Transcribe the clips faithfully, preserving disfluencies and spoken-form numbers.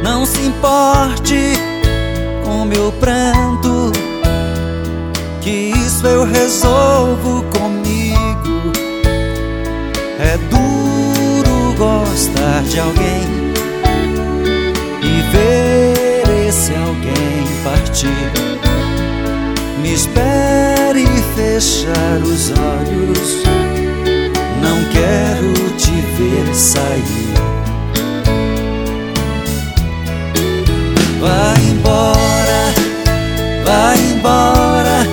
Não se importe com meu pranto, que isso eu resolvo comigo. É duro gostar de alguém e ver esse alguém partir. Me espere fechar os olhos, não quero te ver sair. Vai embora, vai embora,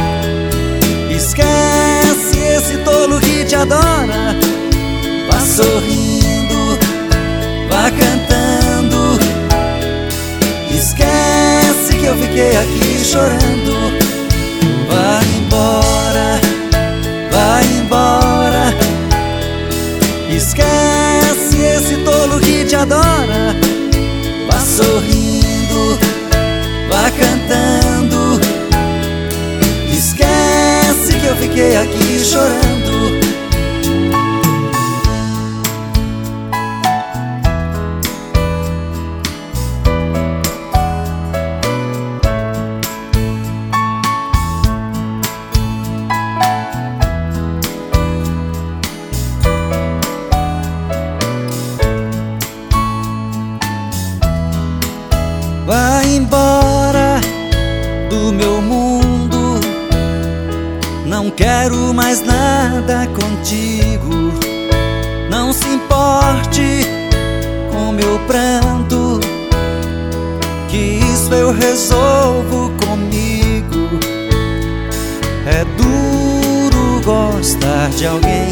esquece esse tolo que te adora. Vá sorrindo, vá cantando, esquece que eu fiquei aqui chorando. Vai embora, vai embora, esquece esse tolo que te adora. Vá sorrindo, vá cantando, esquece que eu fiquei aqui chorando. Vai embora do meu mundo, não quero mais nada contigo. Não se importe com meu pranto, que isso eu resolvo comigo. É duro gostar de alguém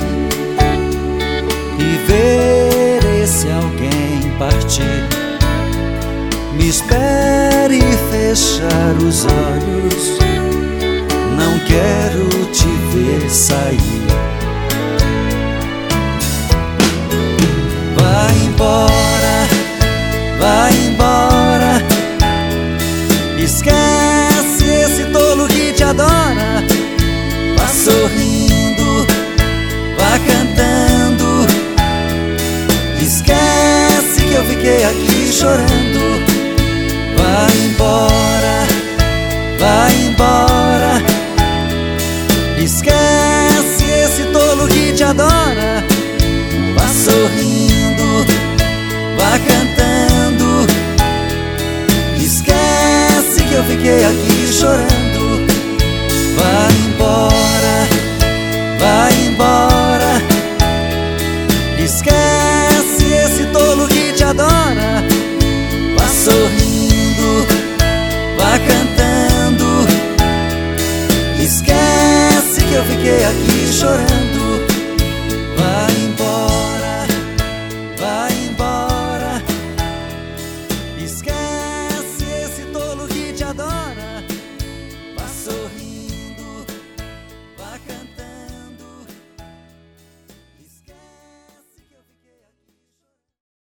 e ver esse alguém partir. Me espere fechar os olhos, não quero te ver sair. Vai embora, vai embora, esquece esse tolo que te adora. Vá sorrindo, vá cantando, esquece que eu fiquei aqui chorando.